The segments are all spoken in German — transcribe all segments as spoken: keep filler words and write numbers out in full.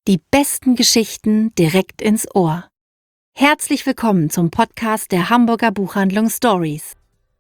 Die besten Geschichten direkt ins Ohr. Herzlich willkommen zum Podcast der Hamburger Buchhandlung Stories.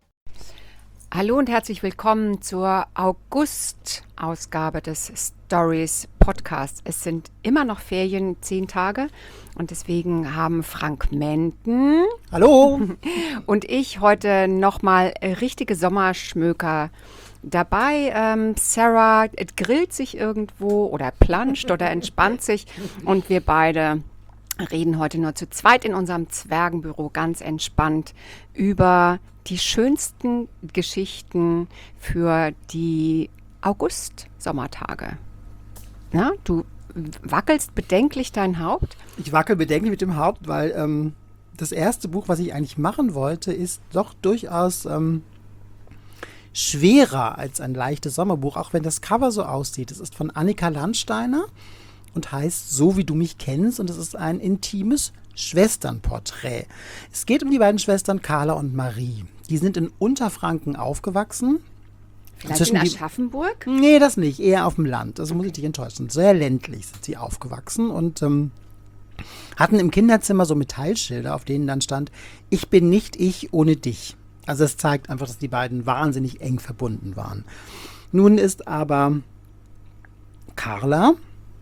Hallo und herzlich willkommen zur August-Ausgabe des Stories Podcasts. Es sind immer noch Ferien, zehn Tage, und deswegen haben Frank Menten Hallo und ich heute nochmal richtige Sommerschmöker dabei. Ähm, Sarah grillt sich irgendwo oder planscht oder entspannt sich, und wir beide reden heute nur zu zweit in unserem Zwergenbüro ganz entspannt über die schönsten Geschichten für die August-Sommertage. Na, du wackelst bedenklich dein Haupt? Ich wackel bedenklich mit dem Haupt, weil ähm, das erste Buch, was ich eigentlich machen wollte, ist doch durchaus ähm, schwerer als ein leichtes Sommerbuch, auch wenn das Cover so aussieht. Es ist von Annika Landsteiner und heißt So wie du mich kennst, und es ist ein intimes Schwesternporträt. Es geht um die beiden Schwestern Carla und Marie. Die sind in Unterfranken aufgewachsen. Vielleicht in Aschaffenburg? Die, nee, das nicht, eher auf dem Land. Also muss ich dich enttäuschen. Sehr ländlich sind sie aufgewachsen und ähm, hatten im Kinderzimmer so Metallschilder, auf denen dann stand: Ich bin nicht ich ohne dich. Also das zeigt einfach, dass die beiden wahnsinnig eng verbunden waren. Nun ist aber Carla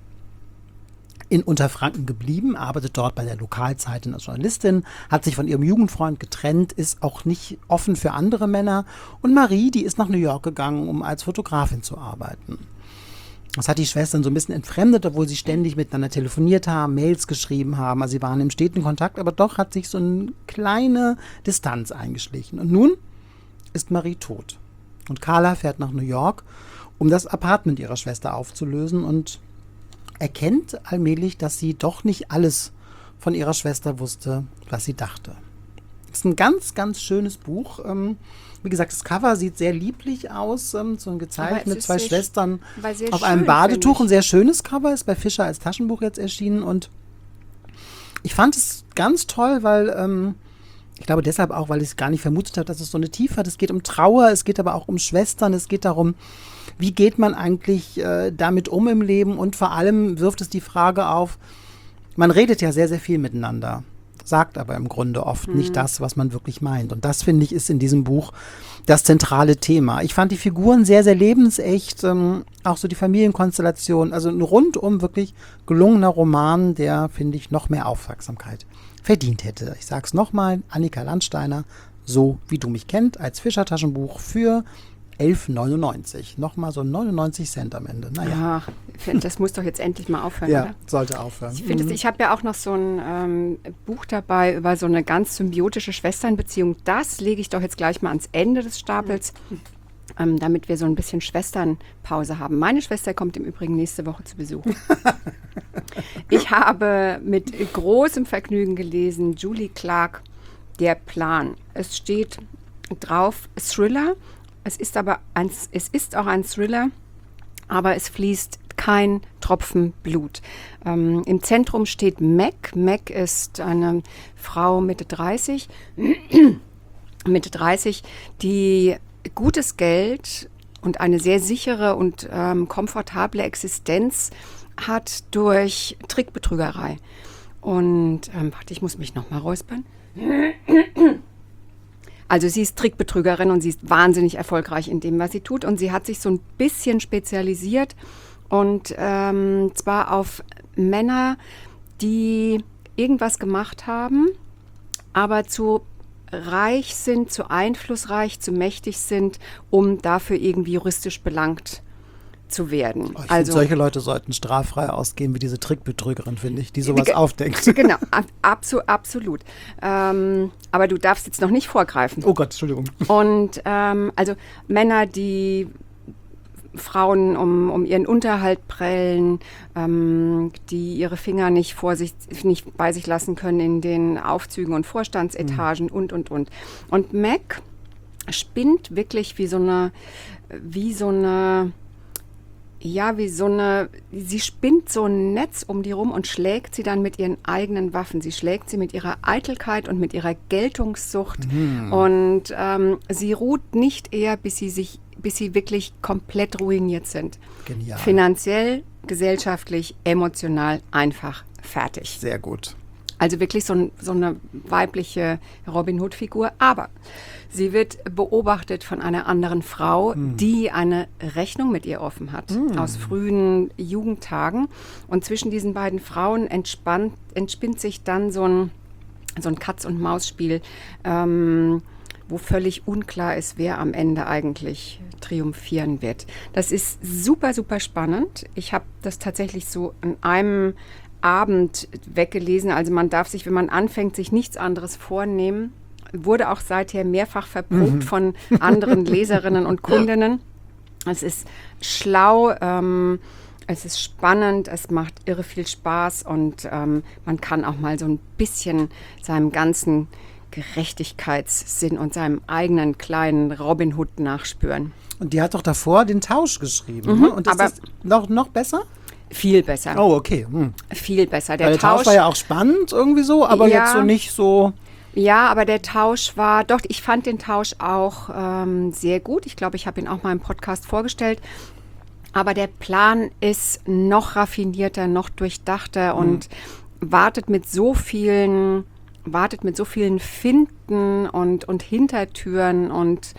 in Unterfranken geblieben, arbeitet dort bei der Lokalzeitung als Journalistin, hat sich von ihrem Jugendfreund getrennt, ist auch nicht offen für andere Männer. Und Marie, die ist nach New York gegangen, um als Fotografin zu arbeiten. Das hat die Schwestern so ein bisschen entfremdet, obwohl sie ständig miteinander telefoniert haben, Mails geschrieben haben. Also sie waren im steten Kontakt, aber doch hat sich so eine kleine Distanz eingeschlichen. Und nun ist Marie tot. Und Carla fährt nach New York, um das Apartment ihrer Schwester aufzulösen, und erkennt allmählich, dass sie doch nicht alles von ihrer Schwester wusste, was sie dachte. Es ist ein ganz, ganz schönes Buch. Ähm, wie gesagt, das Cover sieht sehr lieblich aus, ähm, so gezeigt mit zwei Schwestern auf einem Badetuch. Ein sehr schönes Cover, ist bei Fischer als Taschenbuch jetzt erschienen, und ich fand es ganz toll, weil ähm, ich glaube deshalb auch, weil ich es gar nicht vermutet habe, dass es so eine Tiefe hat. Es geht um Trauer, es geht aber auch um Schwestern, es geht darum, wie geht man eigentlich äh, damit um im Leben, und vor allem wirft es die Frage auf, man redet ja sehr, sehr viel miteinander, sagt aber im Grunde oft mhm. nicht das, was man wirklich meint. Und das, finde ich, ist in diesem Buch das zentrale Thema. Ich fand die Figuren sehr, sehr lebensecht, ähm, auch so die Familienkonstellation, also ein rundum wirklich gelungener Roman, der, finde ich, noch mehr Aufmerksamkeit verdient hätte. Ich sag's nochmal, Annika Landsteiner, So wie du mich kennst, als Fischer-Taschenbuch für elf neunundneunzig. Nochmal so neunundneunzig Cent am Ende. Naja. Ach, das muss doch jetzt endlich mal aufhören, ja, oder? Sollte aufhören. Ich, mhm. ich habe ja auch noch so ein ähm, Buch dabei über so eine ganz symbiotische Schwesternbeziehung. Das lege ich doch jetzt gleich mal ans Ende des Stapels, mhm. ähm, damit wir so ein bisschen Schwesternpause haben. Meine Schwester kommt im Übrigen nächste Woche zu Besuch. Ich habe mit großem Vergnügen gelesen Julie Clark, Der Plan. Es steht drauf Thriller. Es ist aber ein, es ist auch ein Thriller, aber es fließt kein Tropfen Blut. Ähm, Im Zentrum steht Meg. Meg ist eine Frau Mitte dreißig, Mitte dreißig, die gutes Geld und eine sehr sichere und ähm, komfortable Existenz hat durch Trickbetrügerei. Und ähm, warte, ich muss mich noch mal räuspern. Also sie ist Trickbetrügerin und sie ist wahnsinnig erfolgreich in dem, was sie tut. Und sie hat sich so ein bisschen spezialisiert, und ähm, zwar auf Männer, die irgendwas gemacht haben, aber zu reich sind, zu einflussreich, zu mächtig sind, um dafür irgendwie juristisch belangt zu werden. Oh, ich also finde, solche Leute sollten straffrei ausgehen wie diese Trickbetrügerin, finde ich, die sowas ge- aufdeckt. Genau, ab, abso, absolut. Ähm, aber du darfst jetzt noch nicht vorgreifen. Oh Gott, Entschuldigung. Und ähm, also Männer, die Frauen um, um ihren Unterhalt prellen, ähm, die ihre Finger nicht vor sich, nicht bei sich lassen können in den Aufzügen und Vorstandsetagen mhm. und, und, und. Und Meg spinnt wirklich wie so eine, wie so eine Ja, wie so eine, sie spinnt so ein Netz um die rum und schlägt sie dann mit ihren eigenen Waffen. Sie schlägt sie mit ihrer Eitelkeit und mit ihrer Geltungssucht. Mhm. Und ähm, sie ruht nicht eher, bis sie sich, bis sie wirklich komplett ruiniert sind. Genial. Finanziell, gesellschaftlich, emotional einfach fertig. Sehr gut. Also wirklich so, ein, so eine weibliche Robin Hood-Figur. Aber sie wird beobachtet von einer anderen Frau, mm. die eine Rechnung mit ihr offen hat, mm. aus frühen Jugendtagen. Und zwischen diesen beiden Frauen entspannt, entspinnt sich dann so ein, so ein Katz-und-Maus-Spiel, ähm, wo völlig unklar ist, wer am Ende eigentlich triumphieren wird. Das ist super, super spannend. Ich habe das tatsächlich so an einem Abend weggelesen. Also man darf sich, wenn man anfängt, sich nichts anderes vornehmen. Wurde auch seither mehrfach verprobt mhm. von anderen Leserinnen und Kundinnen. Es ist schlau, ähm, es ist spannend, es macht irre viel Spaß und ähm, man kann auch mal so ein bisschen seinem ganzen Gerechtigkeitssinn und seinem eigenen kleinen Robin Hood nachspüren. Und die hat doch davor den Tausch geschrieben. Mhm, ne? Und ist aber das noch, noch besser? Viel besser. Oh, okay. Hm. Viel besser. Der, Weil der Tausch, Tausch war ja auch spannend irgendwie so, aber ja, jetzt so nicht so... Ja, aber der Tausch war, doch, ich fand den Tausch auch ähm, sehr gut. Ich glaube, ich habe ihn auch mal im Podcast vorgestellt. Aber der Plan ist noch raffinierter, noch durchdachter mhm. und wartet mit so vielen, wartet mit so vielen Finden und, und Hintertüren und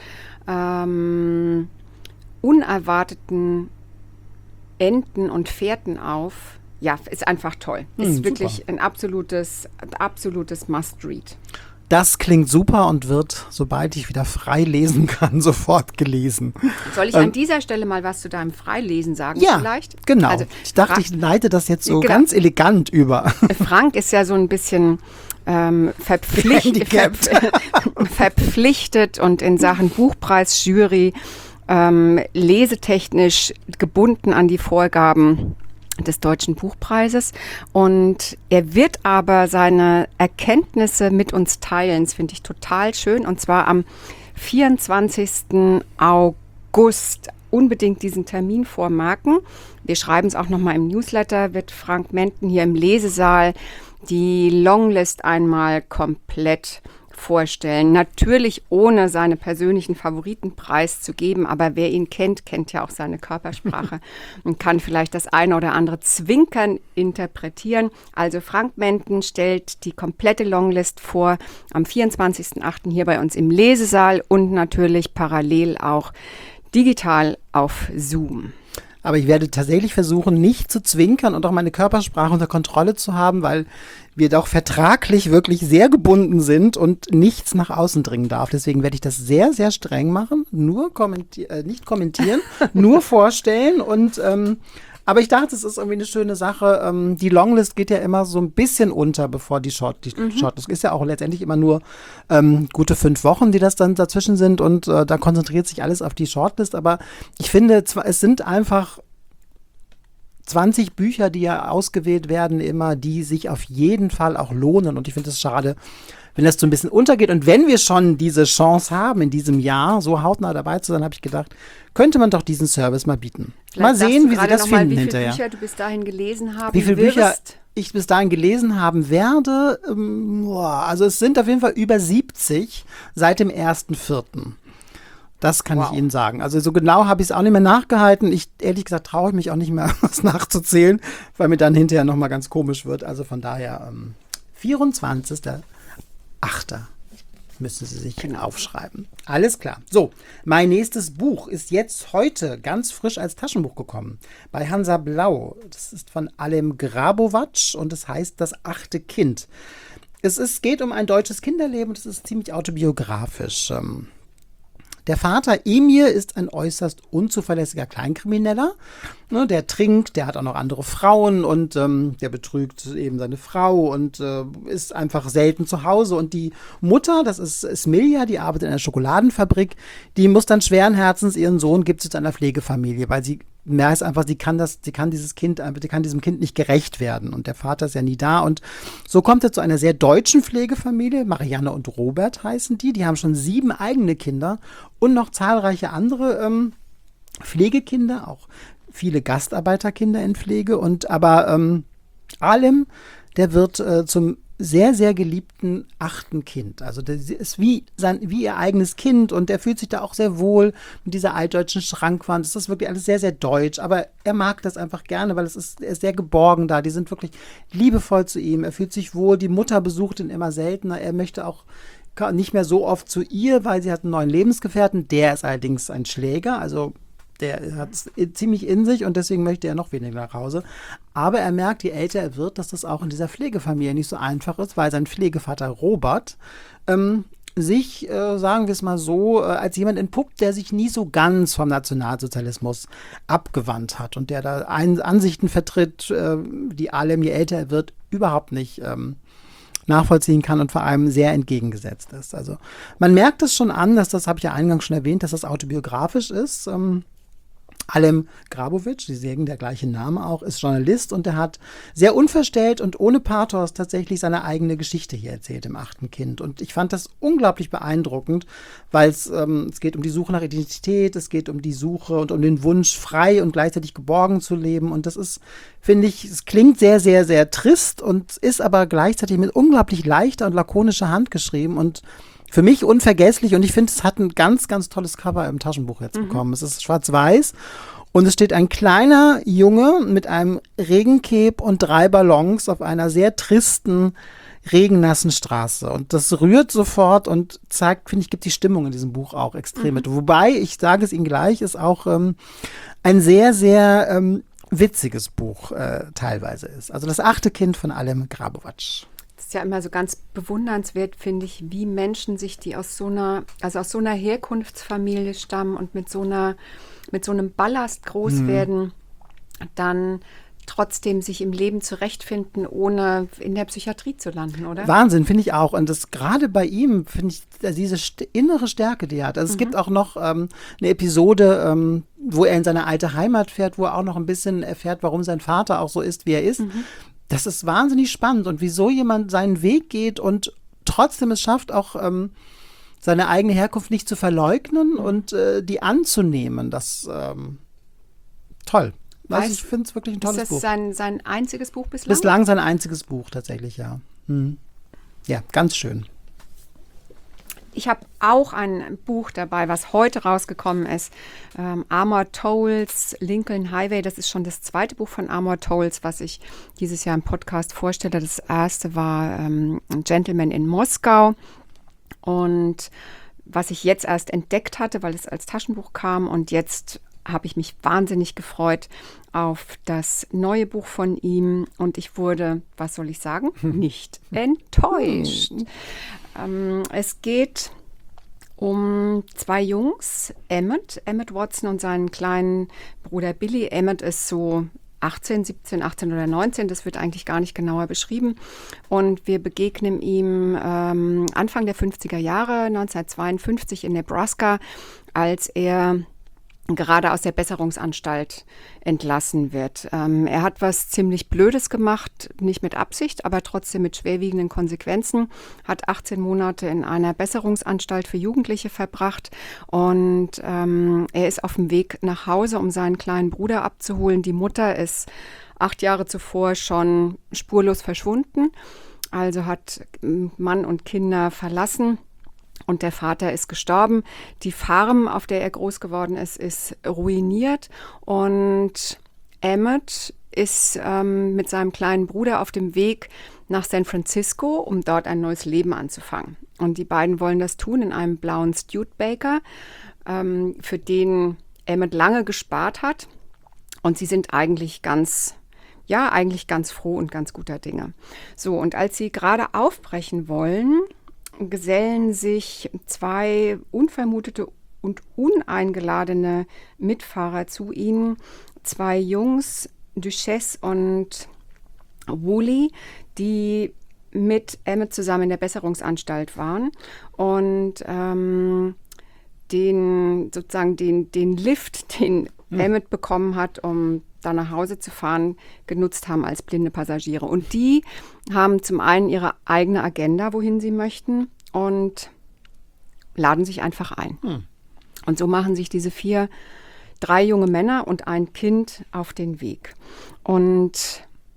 ähm, unerwarteten Enden und Fährten auf. Ja, ist einfach toll. Ist Hm, wirklich super. ein absolutes, absolutes Must-Read. Das klingt super und wird, sobald ich wieder frei lesen kann, sofort gelesen. Soll ich Ähm, an dieser Stelle mal was zu deinem Freilesen sagen Ja, vielleicht? genau. Also, ich dachte, Fra- ich leite das jetzt so Genau. ganz elegant über. Frank ist ja so ein bisschen ähm, verpflicht, Handicapped. ver- verpflichtet und in Sachen Buchpreisjury ähm, lesetechnisch gebunden an die Vorgaben des Deutschen Buchpreises. Und er wird aber seine Erkenntnisse mit uns teilen. Das finde ich total schön. Und zwar am vierundzwanzigsten August. Unbedingt diesen Termin vormarken. Wir schreiben es auch nochmal im Newsletter, wird Frank Menten hier im Lesesaal die Longlist einmal komplett vorstellen. Natürlich ohne seine persönlichen Favoriten preiszugeben, aber wer ihn kennt, kennt ja auch seine Körpersprache und kann vielleicht das eine oder andere Zwinkern interpretieren. Also Frank Menten stellt die komplette Longlist vor am vierundzwanzigsten achten hier bei uns im Lesesaal und natürlich parallel auch digital auf Zoom. Aber ich werde tatsächlich versuchen, nicht zu zwinkern und auch meine Körpersprache unter Kontrolle zu haben, weil wir doch vertraglich wirklich sehr gebunden sind und nichts nach außen dringen darf. Deswegen werde ich das sehr, sehr streng machen. Nur kommenti- äh, nicht kommentieren, nur vorstellen. Und ähm, aber ich dachte, es ist irgendwie eine schöne Sache. Ähm, die Longlist geht ja immer so ein bisschen unter, bevor die Short, die mhm. Shortlist ist ja auch letztendlich immer nur ähm, gute fünf Wochen, die das dann dazwischen sind. Und äh, da konzentriert sich alles auf die Shortlist. Aber ich finde, zwar, es sind einfach zwanzig Bücher, die ja ausgewählt werden, immer, die sich auf jeden Fall auch lohnen. Und ich finde es schade, wenn das so ein bisschen untergeht. Und wenn wir schon diese Chance haben, in diesem Jahr so hautnah dabei zu sein, habe ich gedacht, könnte man doch diesen Service mal bieten. Vielleicht mal sagst sehen, du wie sie gerade das noch mal, finden wie hinterher. Wie viele Bücher du bis dahin gelesen haben Wie viele Bücher wirst. ich bis dahin gelesen haben werde? Ähm, boah, also es sind auf jeden Fall über siebzig seit dem ersten vierten Das kann Wow. ich Ihnen sagen. Also so genau habe ich es auch nicht mehr nachgehalten. Ich, ehrlich gesagt, traue ich mich auch nicht mehr, was nachzuzählen, weil mir dann hinterher nochmal ganz komisch wird. Also von daher ähm, vierundzwanzigsten achten müssen Sie sich Genau. aufschreiben. Alles klar. So, mein nächstes Buch ist jetzt heute ganz frisch als Taschenbuch gekommen. Bei Hansa Blau. Das ist von Alem Grabovac und es heißt Das achte Kind. Es ist, geht um ein deutsches Kinderleben und es ist ziemlich autobiografisch. Ähm, Der Vater Emir ist ein äußerst unzuverlässiger Kleinkrimineller. Ne, der trinkt, der hat auch noch andere Frauen und ähm, der betrügt eben seine Frau und äh, ist einfach selten zu Hause. Und die Mutter, das ist Smilja, die arbeitet in einer Schokoladenfabrik, die muss dann schweren Herzens ihren Sohn gibt zu einer Pflegefamilie, weil sie merkt einfach, sie kann das, sie kann dieses Kind, sie kann diesem Kind nicht gerecht werden. Und der Vater ist ja nie da. Und so kommt er zu einer sehr deutschen Pflegefamilie. Marianne und Robert heißen die. Die haben schon sieben eigene Kinder und noch zahlreiche andere ähm, Pflegekinder, auch viele Gastarbeiterkinder in Pflege. Und aber ähm, Alem, der wird äh, zum sehr, sehr geliebten achten Kind. Also das ist wie, sein, wie ihr eigenes Kind und er fühlt sich da auch sehr wohl mit dieser altdeutschen Schrankwand. Das ist wirklich alles sehr, sehr deutsch, aber er mag das einfach gerne, weil es ist, er ist sehr geborgen da. Die sind wirklich liebevoll zu ihm. Er fühlt sich wohl. Die Mutter besucht ihn immer seltener. Er möchte auch nicht mehr so oft zu ihr, weil sie hat einen neuen Lebensgefährten. Der ist allerdings ein Schläger, also der hat es ziemlich in sich und deswegen möchte er noch weniger nach Hause. Aber er merkt, je älter er wird, dass das auch in dieser Pflegefamilie nicht so einfach ist, weil sein Pflegevater Robert ähm, sich, äh, sagen wir es mal so, äh, als jemand entpuppt, der sich nie so ganz vom Nationalsozialismus abgewandt hat und der da ein, Ansichten vertritt, äh, die allem, je älter er wird, überhaupt nicht ähm, nachvollziehen kann und vor allem sehr entgegengesetzt ist. Also man merkt es schon an, dass das, habe ich ja eingangs schon erwähnt, dass das autobiografisch ist. Ähm, Alem Grabowitsch, Sie sehen der gleiche Name auch, ist Journalist und er hat sehr unverstellt und ohne Pathos tatsächlich seine eigene Geschichte hier erzählt im achten Kind. Und ich fand das unglaublich beeindruckend, weil es, ähm, es geht um die Suche nach Identität, es geht um die Suche und um den Wunsch, frei und gleichzeitig geborgen zu leben. Und das ist, finde ich, es klingt sehr, sehr, sehr trist und ist aber gleichzeitig mit unglaublich leichter und lakonischer Hand geschrieben und für mich unvergesslich und ich finde, es hat ein ganz, ganz tolles Cover im Taschenbuch jetzt mhm. bekommen. Es ist schwarz-weiß und es steht ein kleiner Junge mit einem Regencape und drei Ballons auf einer sehr tristen, regennassen Straße. Und das rührt sofort und zeigt, finde ich, gibt die Stimmung in diesem Buch auch extrem mhm. mit. Wobei, ich sage es Ihnen gleich, ist auch ähm, ein sehr, sehr ähm, witziges Buch äh, teilweise ist. Also das achte Kind von Alem Grabowitsch. Das ist ja immer so ganz bewundernswert, finde ich, wie Menschen sich, die aus so einer, also aus so einer Herkunftsfamilie stammen und mit so einer, mit so einem Ballast groß mhm. werden, dann trotzdem sich im Leben zurechtfinden, ohne in der Psychiatrie zu landen, oder? Wahnsinn, finde ich auch. Und das gerade bei ihm, finde ich, diese st- innere Stärke, die er hat. Also es mhm. gibt auch noch ähm, eine Episode, ähm, wo er in seine alte Heimat fährt, wo er auch noch ein bisschen erfährt, warum sein Vater auch so ist, wie er ist. Mhm. Das ist wahnsinnig spannend und wieso jemand seinen Weg geht und trotzdem es schafft, auch ähm, seine eigene Herkunft nicht zu verleugnen mhm. und äh, die anzunehmen. Das ähm, toll. Also ich finde es wirklich ein tolles Buch. Ist das Buch. Sein, sein einziges Buch bislang? Bislang sein einziges Buch tatsächlich, ja. Hm. Ja, ganz schön. Ich habe auch ein Buch dabei, was heute rausgekommen ist. Ähm, Amor Towles, Lincoln Highway. Das ist schon das zweite Buch von Amor Towles, was ich dieses Jahr im Podcast vorstelle. Das erste war ähm, Gentleman in Moskau. Und was ich jetzt erst entdeckt hatte, weil es als Taschenbuch kam. Und jetzt habe ich mich wahnsinnig gefreut auf das neue Buch von ihm. Und ich wurde, was soll ich sagen, nicht enttäuscht. Ähm, es geht um zwei Jungs, Emmett, Emmett Watson und seinen kleinen Bruder Billy. Emmett ist so achtzehn, siebzehn, achtzehn oder neunzehn, das wird eigentlich gar nicht genauer beschrieben. Und wir begegnen ihm ähm, Anfang der fünfziger Jahre, neunzehnhundertzweiundfünfzig in Nebraska, als er gerade aus der Besserungsanstalt entlassen wird. Ähm, er hat was ziemlich Blödes gemacht, nicht mit Absicht, aber trotzdem mit schwerwiegenden Konsequenzen, hat achtzehn Monate in einer Besserungsanstalt für Jugendliche verbracht und ähm, er ist auf dem Weg nach Hause, um seinen kleinen Bruder abzuholen. Die Mutter ist acht Jahre zuvor schon spurlos verschwunden, also hat Mann und Kinder verlassen. Und der Vater ist gestorben. Die Farm, auf der er groß geworden ist, ist ruiniert. Und Emmett ist ähm, mit seinem kleinen Bruder auf dem Weg nach San Francisco, um dort ein neues Leben anzufangen. Und die beiden wollen das tun in einem blauen Studebaker, ähm, für den Emmett lange gespart hat. Und sie sind eigentlich ganz, ja, eigentlich ganz froh und ganz guter Dinge. So, und als sie gerade aufbrechen wollen, gesellen sich zwei unvermutete und uneingeladene Mitfahrer zu ihnen. Zwei Jungs, Duchesse und Woolley, die mit Emmett zusammen in der Besserungsanstalt waren und ähm, den sozusagen den, den Lift, den hm. Emmett bekommen hat, um da nach Hause zu fahren, genutzt haben als blinde Passagiere. Und die haben zum einen ihre eigene Agenda, wohin sie möchten, und laden sich einfach ein. Hm. Und so machen sich diese vier, drei junge Männer und ein Kind auf den Weg. Und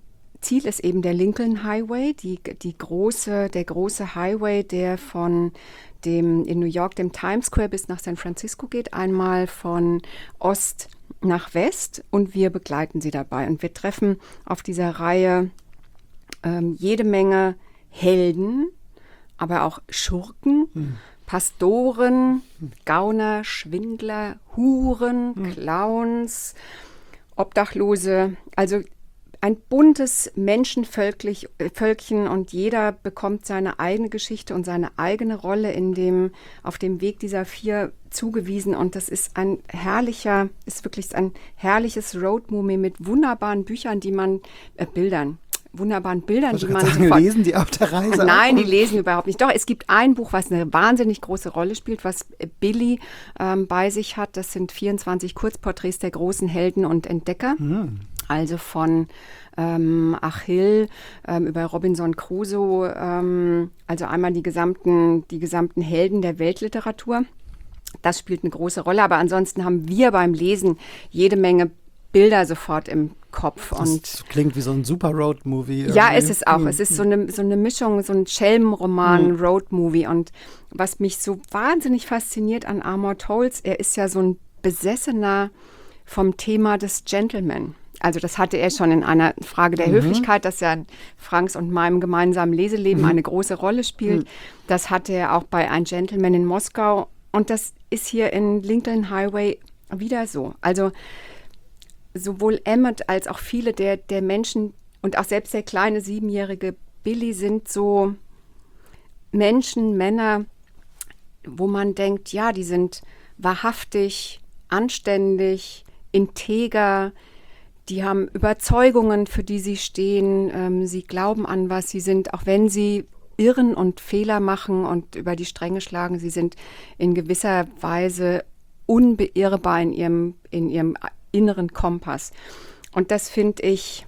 Ziel ist eben der Lincoln Highway, die, die große, der große Highway, der von dem in New York, dem Times Square bis nach San Francisco geht, einmal von Ost nach West, und wir begleiten sie dabei. Und wir treffen auf dieser Reihe ähm, jede Menge Helden, aber auch Schurken, hm. Pastoren, Gauner, Schwindler, Huren, hm. Clowns, Obdachlose, also ein buntes Menschenvölkchen, und jeder bekommt seine eigene Geschichte und seine eigene Rolle in dem, auf dem Weg dieser vier zugewiesen. Und das ist ein herrlicher, ist wirklich ein herrliches Roadmovie mit wunderbaren Büchern, die man, äh, Bildern, wunderbaren Bildern, die man sagen, sofort... Lesen die auf der Reise? Nein, auch? Die lesen überhaupt nicht. Doch, es gibt ein Buch, was eine wahnsinnig große Rolle spielt, was Billy ähm, bei sich hat. Das sind vierundzwanzig Kurzporträts der großen Helden und Entdecker. Hm. Also von ähm, Achill ähm, über Robinson Crusoe, ähm, also einmal die gesamten, die gesamten Helden der Weltliteratur. Das spielt eine große Rolle, aber ansonsten haben wir beim Lesen jede Menge Bilder sofort im Kopf. Das und klingt wie so ein super Road-Movie. Ja, ist es auch. Hm. Es ist so eine, so eine Mischung, so ein Schelmenroman, hm. Road-Movie. Und was mich so wahnsinnig fasziniert an Amor Towles, er ist ja so ein Besessener vom Thema des Gentleman. Also das hatte er schon in einer Frage der mhm. Höflichkeit, dass ja in Franks und meinem gemeinsamen Leseleben mhm. eine große Rolle spielt. Mhm. Das hatte er auch bei Ein Gentleman in Moskau. Und das ist hier in Lincoln Highway wieder so. Also sowohl Emmett als auch viele der, der Menschen und auch selbst der kleine siebenjährige Billy sind so Menschen, Männer, wo man denkt, ja, die sind wahrhaftig, anständig, integer, die haben Überzeugungen, für die sie stehen, ähm, sie glauben an was, sie sind, auch wenn sie irren und Fehler machen und über die Stränge schlagen, sie sind in gewisser Weise unbeirrbar in ihrem, in ihrem inneren Kompass. Und das finde ich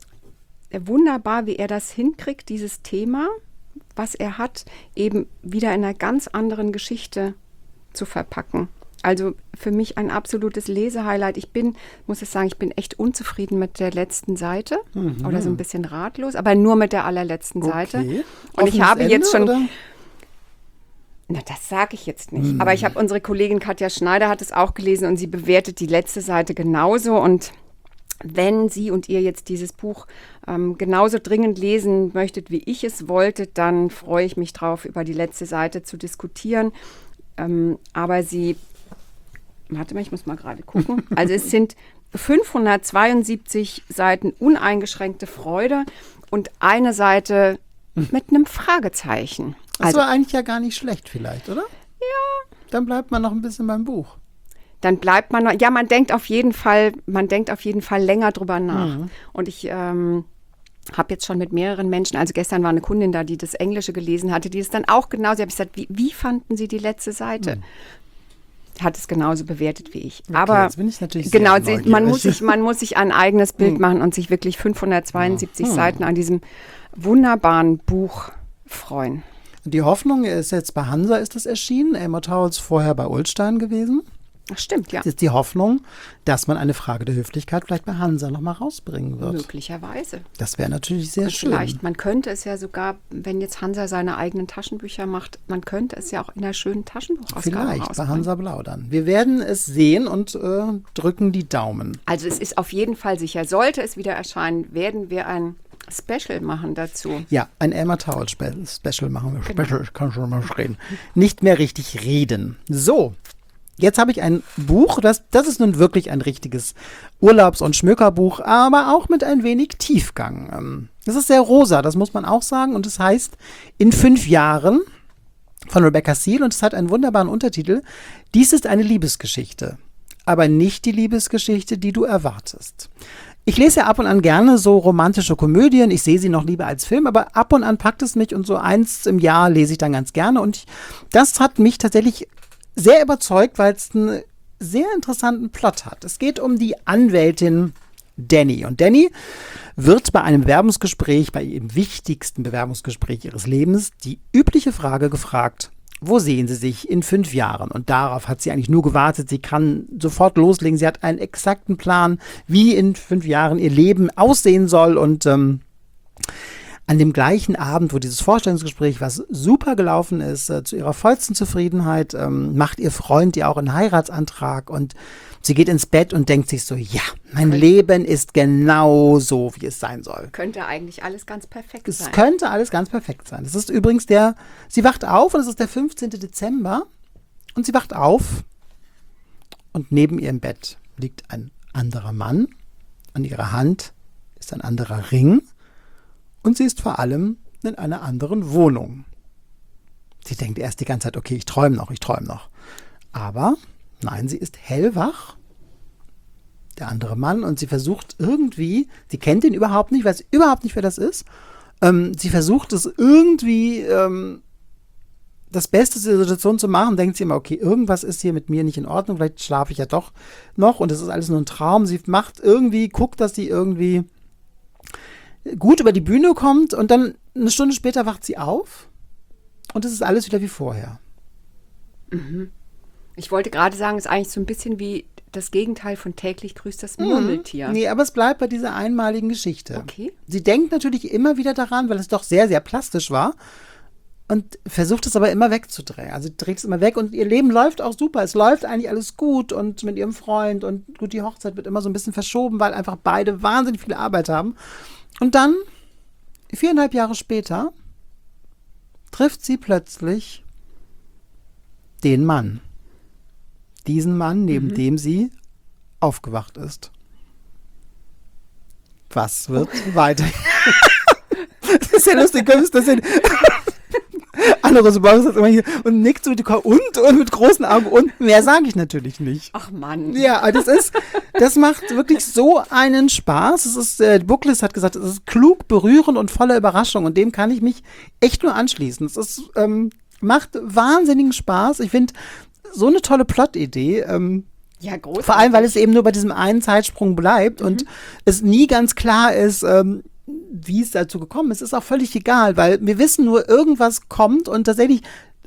wunderbar, wie er das hinkriegt, dieses Thema, was er hat, eben wieder in einer ganz anderen Geschichte zu verpacken. Also für mich ein absolutes Lesehighlight. Ich bin, muss ich sagen, ich bin echt unzufrieden mit der letzten Seite mhm. oder so ein bisschen ratlos, aber nur mit der allerletzten okay. Seite. Und Offenes ich habe Ende, jetzt schon... Oder? Na, das sage ich jetzt nicht. Mhm. Aber ich habe, unsere Kollegin Katja Schneider hat es auch gelesen und sie bewertet die letzte Seite genauso. Und wenn Sie und ihr jetzt dieses Buch ähm, genauso dringend lesen möchtet, wie ich es wollte, dann freue ich mich drauf, über die letzte Seite zu diskutieren. Ähm, aber sie... Warte mal, ich muss mal gerade gucken. Also es sind fünfhundertzweiundsiebzig Seiten uneingeschränkte Freude und eine Seite mit einem Fragezeichen. Das also, war eigentlich ja gar nicht schlecht vielleicht, oder? Ja. Dann bleibt man noch ein bisschen beim Buch. Dann bleibt man noch, ja, man denkt auf jeden Fall, man denkt auf jeden Fall länger drüber nach. Mhm. Und ich ähm, habe jetzt schon mit mehreren Menschen, also gestern war eine Kundin da, die das Englische gelesen hatte, die es dann auch genauso, habe ich gesagt, wie, wie fanden Sie die letzte Seite? Mhm. Hat es genauso bewertet wie ich. Okay, aber jetzt bin ich natürlich genau, sehr man muss sich, man muss sich ein eigenes Bild machen und sich wirklich fünfhundertzweiundsiebzig hm. Seiten an diesem wunderbaren Buch freuen. Die Hoffnung ist jetzt bei Hansa ist es erschienen, Amor Towles vorher bei Ullstein gewesen. Ach, stimmt, ja. Das ist die Hoffnung, dass man eine Frage der Höflichkeit vielleicht bei Hansa nochmal rausbringen wird. Möglicherweise. Das wäre natürlich sehr und schön. Vielleicht, man könnte es ja sogar, wenn jetzt Hansa seine eigenen Taschenbücher macht, man könnte es ja auch in einer schönen Taschenbuchausgabe Vielleicht rausbringen. bei Hansa Blau dann. Wir werden es sehen und äh, drücken die Daumen. Also es ist auf jeden Fall sicher. Sollte es wieder erscheinen, werden wir ein Special machen dazu. Ja, ein Amor Towles Special machen wir. Genau. Special, ich kann schon mal reden. Nicht mehr richtig reden. So. Jetzt habe ich ein Buch, das, das ist nun wirklich ein richtiges Urlaubs- und Schmökerbuch, aber auch mit ein wenig Tiefgang. Das ist sehr rosa, das muss man auch sagen. Und es heißt In fünf Jahren von Rebecca Seal und es hat einen wunderbaren Untertitel. Dies ist eine Liebesgeschichte, aber nicht die Liebesgeschichte, die du erwartest. Ich lese ja ab und an gerne so romantische Komödien. Ich sehe sie noch lieber als Film, aber ab und an packt es mich und so eins im Jahr lese ich dann ganz gerne. Und ich, das hat mich tatsächlich sehr überzeugt, weil es einen sehr interessanten Plot hat. Es geht um die Anwältin Danny. Und Danny wird bei einem Bewerbungsgespräch, bei ihrem wichtigsten Bewerbungsgespräch ihres Lebens, die übliche Frage gefragt: Wo sehen Sie sich in fünf Jahren? Und darauf hat sie eigentlich nur gewartet. Sie kann sofort loslegen. Sie hat einen exakten Plan, wie in fünf Jahren ihr Leben aussehen soll. Und ähm, an dem gleichen Abend, wo dieses Vorstellungsgespräch, was super gelaufen ist, äh, zu ihrer vollsten Zufriedenheit, ähm, macht ihr Freund ihr auch einen Heiratsantrag und sie geht ins Bett und denkt sich so, ja, mein Leben ist genau so, wie es sein soll. Könnte eigentlich alles ganz perfekt Es sein. könnte alles ganz perfekt sein. Das ist übrigens der, sie wacht auf und es ist der fünfzehnten Dezember und sie wacht auf und neben ihr im Bett liegt ein anderer Mann, an ihrer Hand ist ein anderer Ring und sie ist vor allem in einer anderen Wohnung. Sie denkt erst die ganze Zeit, okay, ich träume noch, ich träume noch. Aber nein, sie ist hellwach, der andere Mann, und sie versucht irgendwie, sie kennt ihn überhaupt nicht, weiß überhaupt nicht, wer das ist. Ähm, sie versucht es irgendwie, ähm, das Beste der Situation zu machen, denkt sie immer, okay, irgendwas ist hier mit mir nicht in Ordnung, vielleicht schlafe ich ja doch noch und es ist alles nur ein Traum. Sie macht irgendwie, guckt, dass sie irgendwie gut über die Bühne kommt und dann eine Stunde später wacht sie auf und es ist alles wieder wie vorher. Mhm. Ich wollte gerade sagen, es ist eigentlich so ein bisschen wie das Gegenteil von täglich grüßt das Murmeltier. Mhm. Nee, aber es bleibt bei dieser einmaligen Geschichte. Okay. Sie denkt natürlich immer wieder daran, weil es doch sehr, sehr plastisch war und versucht es aber immer wegzudrehen. Also sie dreht es immer weg und ihr Leben läuft auch super. Es läuft eigentlich alles gut und mit ihrem Freund und gut, die Hochzeit wird immer so ein bisschen verschoben, weil einfach beide wahnsinnig viel Arbeit haben. Und dann, viereinhalb Jahre später, trifft sie plötzlich den Mann. Diesen Mann, neben mhm. dem sie aufgewacht ist. Was wird oh. weiter? Das ist ja lustig, das sind Anne-Rose Borges sagt immer hier und nickt so mit, und, und mit großen Augen und mehr sage ich natürlich nicht. Ach Mann. Ja, das ist, das macht wirklich so einen Spaß. Es ist, äh, Booklist hat gesagt, es ist klug, berührend und voller Überraschung und dem kann ich mich echt nur anschließen. Es ist, ähm, macht wahnsinnigen Spaß. Ich finde, so eine tolle Plot-Idee. Ähm, ja, großartig. Vor allem, weil es eben nur bei diesem einen Zeitsprung bleibt mhm. und es nie ganz klar ist, ähm, wie es dazu gekommen ist, ist auch völlig egal, weil wir wissen nur, irgendwas kommt und tatsächlich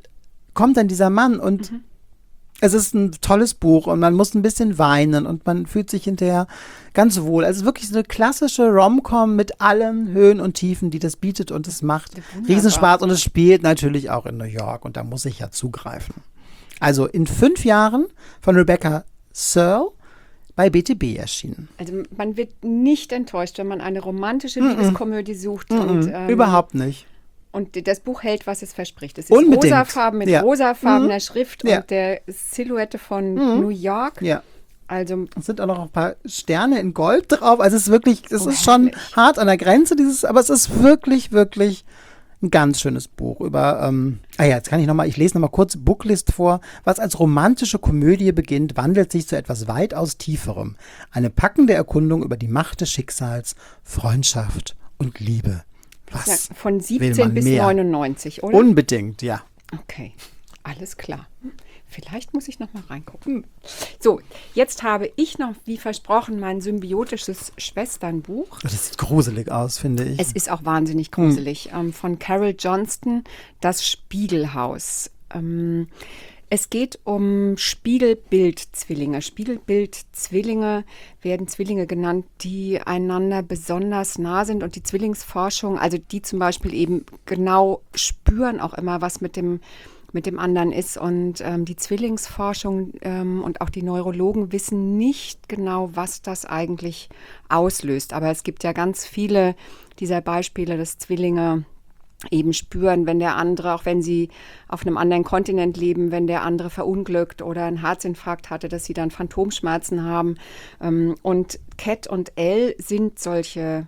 kommt dann dieser Mann und mhm. es ist ein tolles Buch und man muss ein bisschen weinen und man fühlt sich hinterher ganz wohl. Also wirklich so eine klassische Rom-Com mit allen Höhen und Tiefen, die das bietet und es macht Riesenspaß und es spielt natürlich auch in New York und da muss ich ja zugreifen. Also in fünf Jahren von Rebecca Searle bei B T B erschienen. Also man wird nicht enttäuscht, wenn man eine romantische mm-mm. Liebeskomödie sucht. Mm-mm. Und, ähm, Überhaupt nicht. Und das Buch hält, was es verspricht. Es ist Unbedingt. rosafarben mit ja. rosafarbener mhm. Schrift ja. und der Silhouette von mhm. New York. Ja. Also es sind auch noch ein paar Sterne in Gold drauf. Also es ist wirklich, es oh, ist schon herrlich. hart an der Grenze, dieses, aber es ist wirklich, wirklich ein ganz schönes Buch über, ähm, ah ja, jetzt kann ich nochmal, ich lese nochmal kurz Booklist vor. Was als romantische Komödie beginnt, wandelt sich zu etwas weitaus Tieferem. Eine packende Erkundung über die Macht des Schicksals, Freundschaft und Liebe. Was ja, von siebzehn bis mehr? neunundneunzig, oder? Unbedingt, ja. Okay, alles klar. Vielleicht muss ich noch mal reingucken. So, jetzt habe ich noch, wie versprochen, mein symbiotisches Schwesternbuch. Das sieht gruselig aus, finde ich. Es ist auch wahnsinnig gruselig. Hm. Ähm, von Carol Johnston, Das Spiegelhaus. Ähm, es geht um Spiegelbildzwillinge. Spiegelbildzwillinge werden Zwillinge genannt, die einander besonders nah sind. Und die Zwillingsforschung, also die zum Beispiel eben genau spüren auch immer, was mit dem mit dem anderen ist. Und ähm, die Zwillingsforschung ähm, und auch die Neurologen wissen nicht genau, was das eigentlich auslöst. Aber es gibt ja ganz viele dieser Beispiele, dass Zwillinge eben spüren, wenn der andere, auch wenn sie auf einem anderen Kontinent leben, wenn der andere verunglückt oder einen Herzinfarkt hatte, dass sie dann Phantomschmerzen haben. Ähm, und Cat und Elle sind solche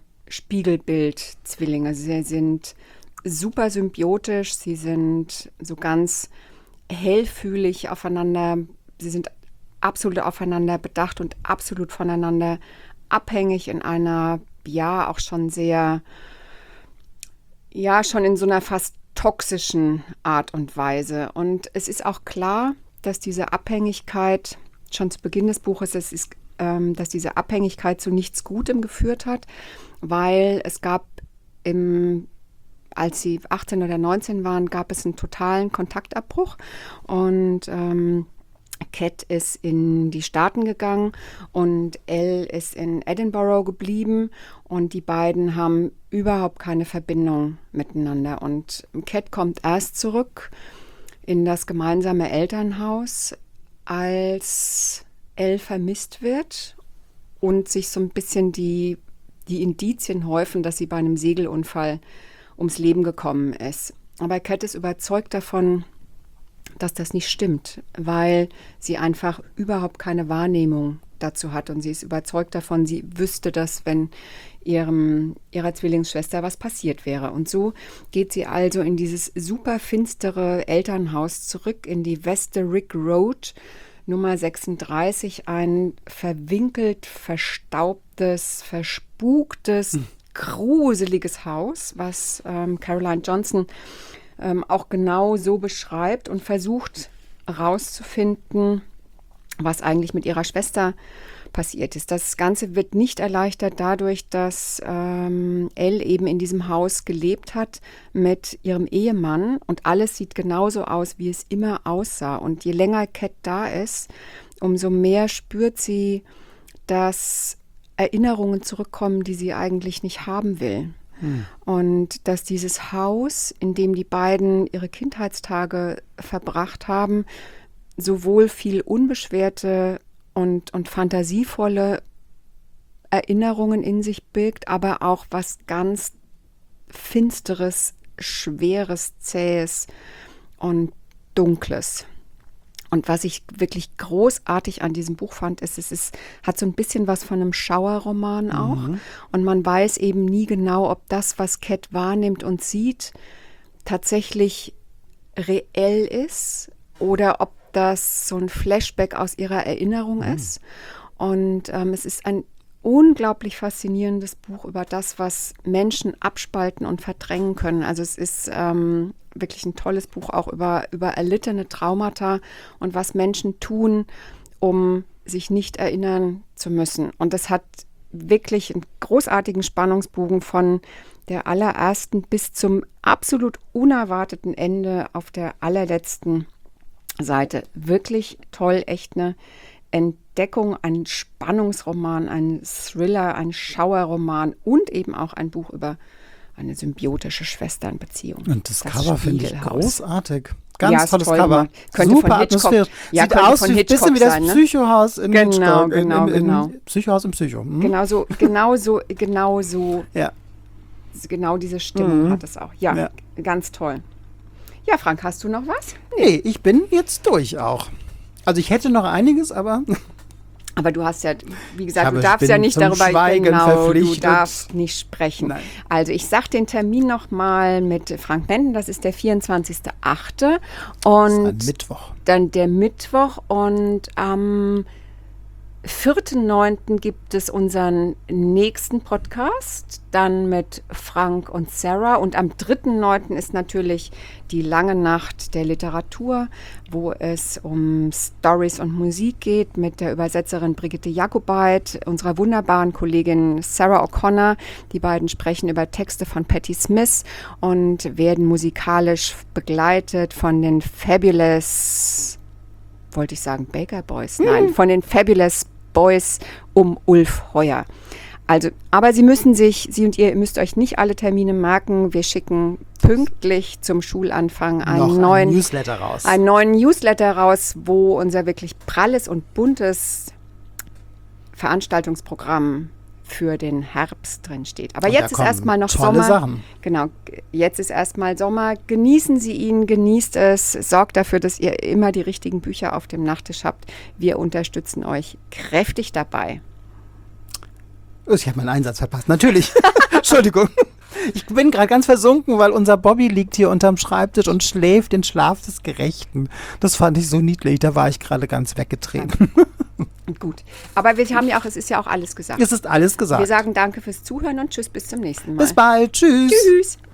Spiegelbildzwillinge. Sie sind super symbiotisch, sie sind so ganz hellfühlig aufeinander, sie sind absolut aufeinander bedacht und absolut voneinander abhängig in einer, ja, auch schon sehr, ja, schon in so einer fast toxischen Art und Weise. Und es ist auch klar, dass diese Abhängigkeit, schon zu Beginn des Buches, es ist, ähm, dass diese Abhängigkeit zu nichts Gutem geführt hat, weil es gab im als sie achtzehn oder neunzehn waren, gab es einen totalen Kontaktabbruch und ähm, Cat ist in die Staaten gegangen und Elle ist in Edinburgh geblieben und die beiden haben überhaupt keine Verbindung miteinander. Und Cat kommt erst zurück in das gemeinsame Elternhaus, als Elle vermisst wird und sich so ein bisschen die, die Indizien häufen, dass sie bei einem Segelunfall ums Leben gekommen ist. Aber Cat ist überzeugt davon, dass das nicht stimmt, weil sie einfach überhaupt keine Wahrnehmung dazu hat. Und sie ist überzeugt davon, sie wüsste das, wenn ihrem, ihrer Zwillingsschwester was passiert wäre. Und so geht sie also in dieses super finstere Elternhaus zurück, in die Westerick Road, Nummer sechsunddreißig, ein verwinkelt, verstaubtes, verspuktes, hm. gruseliges Haus, was ähm, Caroline Johnson ähm, auch genau so beschreibt und versucht herauszufinden, was eigentlich mit ihrer Schwester passiert ist. Das Ganze wird nicht erleichtert dadurch, dass ähm, Elle eben in diesem Haus gelebt hat mit ihrem Ehemann und alles sieht genauso aus, wie es immer aussah. Und je länger Cat da ist, umso mehr spürt sie, dass Erinnerungen zurückkommen, die sie eigentlich nicht haben will. Hm. Und dass dieses Haus, in dem die beiden ihre Kindheitstage verbracht haben, sowohl viel unbeschwerte und, und fantasievolle Erinnerungen in sich birgt, aber auch was ganz Finsteres, Schweres, Zähes und Dunkles. Und was ich wirklich großartig an diesem Buch fand, ist, es ist, hat so ein bisschen was von einem Schauerroman auch. Mhm. Und man weiß eben nie genau, ob das, was Cat wahrnimmt und sieht, tatsächlich reell ist oder ob das so ein Flashback aus ihrer Erinnerung mhm. ist. Und ähm, es ist ein unglaublich faszinierendes Buch über das, was Menschen abspalten und verdrängen können. Also es ist ähm, wirklich ein tolles Buch auch über, über erlittene Traumata und was Menschen tun, um sich nicht erinnern zu müssen. Und das hat wirklich einen großartigen Spannungsbogen von der allerersten bis zum absolut unerwarteten Ende auf der allerletzten Seite. Wirklich toll, echt eine Entdeckung, ein Spannungsroman, ein Thriller, ein Schauerroman und eben auch ein Buch über eine symbiotische Schwesternbeziehung. Und das, das Cover finde ich großartig. Ganz ja, tolles toll Cover. Könnte Super von Hitchcock, Atmosphäre. ja, Sieht aus wie ein bisschen wie das sein, ne? Psychohaus in genau, Hitchcock. Genau, in, in, in, genau. Psychohaus im Psycho. Hm? Genau so, genau so, genau so. Ja. Genau diese Stimmung mhm. hat es auch. Ja, ja, ganz toll. Ja, Frank, hast du noch was? Nee. nee, ich bin jetzt durch auch. Also ich hätte noch einiges, aber... Aber du hast ja, wie gesagt, aber du darfst ja nicht darüber, Schweigen genau, du darfst nicht sprechen. Nein. Also ich sage den Termin nochmal mit Frank Menden, das ist der vierundzwanzigster achte Und das ist ein Mittwoch. Dann der Mittwoch und am ähm, vierten neunten gibt es unseren nächsten Podcast, dann mit Frank und Sarah. Und am dritten neunten ist natürlich die lange Nacht der Literatur, wo es um Stories und Musik geht mit der Übersetzerin Brigitte Jakobait, unserer wunderbaren Kollegin Sarah O'Connor. Die beiden sprechen über Texte von Patti Smith und werden musikalisch begleitet von den Fabulous... wollte ich sagen Baker Boys, nein, hm. von den Fabulous Boys um Ulf Heuer. Also, aber Sie müssen sich, Sie und ihr müsst euch nicht alle Termine merken. Wir schicken pünktlich zum Schulanfang einen Noch neuen einen Newsletter raus. Einen neuen Newsletter raus, wo unser wirklich pralles und buntes Veranstaltungsprogramm für den Herbst drin steht. Aber und jetzt ist erstmal noch tolle Sommer. Sachen. Genau, jetzt ist erstmal Sommer. Genießen Sie ihn, genießt es. Sorgt dafür, dass ihr immer die richtigen Bücher auf dem Nachttisch habt. Wir unterstützen euch kräftig dabei. Ich habe meinen Einsatz verpasst. Natürlich. Entschuldigung. Ich bin gerade ganz versunken, weil unser Bobby liegt hier unterm Schreibtisch und schläft den Schlaf des Gerechten. Das fand ich so niedlich. Da war ich gerade ganz weggetreten. Ja. Gut. Aber wir haben ja auch, es ist ja auch alles gesagt. Es ist alles gesagt. Wir sagen danke fürs Zuhören und tschüss, bis zum nächsten Mal. Bis bald. Tschüss. Tschüss.